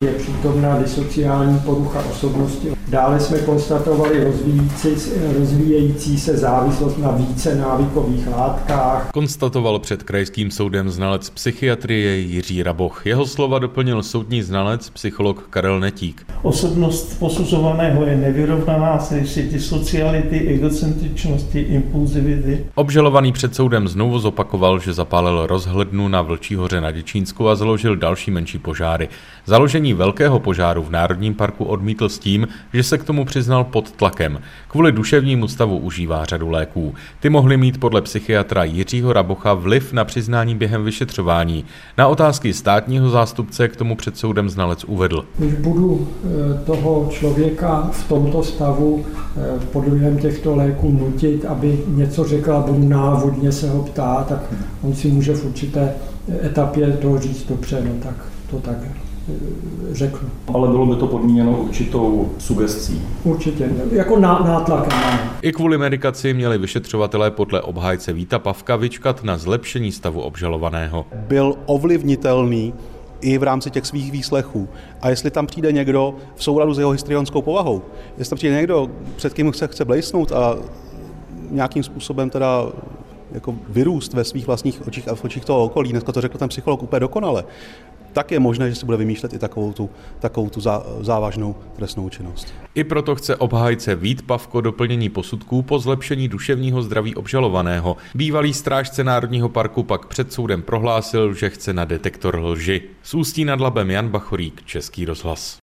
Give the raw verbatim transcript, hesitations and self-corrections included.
Je přítomná disociální porucha osobnosti. Dále jsme konstatovali rozvíjící, rozvíjející se závislost na více návykových látkách. Konstatoval před krajským soudem znalec psychiatrie Jiří Raboch. Jeho slova doplnil soudní znalec, psycholog Karel Netík. Osobnost posuzovaného je nevyrovnaná se disociality, egocentričnosti, impulzivity. Obžalovaný před soudem znovu zopakoval, že zapálil rozhlednu na Vlčí hoře na Děčínsku a založil další menší požáry. Založení velkého požáru v Národním parku odmítl s tím, že se k tomu přiznal pod tlakem. Kvůli duševnímu stavu užívá řadu léků. Ty mohly mít podle psychiatra Jiřího Rabocha vliv na přiznání během vyšetřování. Na otázky státního zástupce k tomu před soudem znalec uvedl. Když budu toho člověka v tomto stavu pod vlivem těchto léků nutit, aby něco řekl a budu návodně se ho ptát, tak on si může v určité etapě toho říct dobře, no tak to tak řeknu. Ale bylo by to podmíněno určitou sugestí. Určitě, jako ná, nátlakem. I kvůli medikaci měli vyšetřovatelé podle obhájce Víta Pavka vyčkat na zlepšení stavu obžalovaného. Byl ovlivnitelný i v rámci těch svých výslechů. A jestli tam přijde někdo v souladu s jeho histrionskou povahou, jestli tam přijde někdo, před kým se chce blejsnout a nějakým způsobem teda jako vyrůst ve svých vlastních očích a v očích toho okolí, dneska to řekl ten psycholog úplně dokonale, tak je možné, že si bude vymýšlet i takovou tu, takovou tu zá, závažnou trestnou činnost. I proto chce obhájce Vít Pavko doplnění posudků po zlepšení duševního zdraví obžalovaného. Bývalý strážce Národního parku pak před soudem prohlásil, že chce na detektor lži. Z Ústí nad Labem Jan Bachorík, Český rozhlas.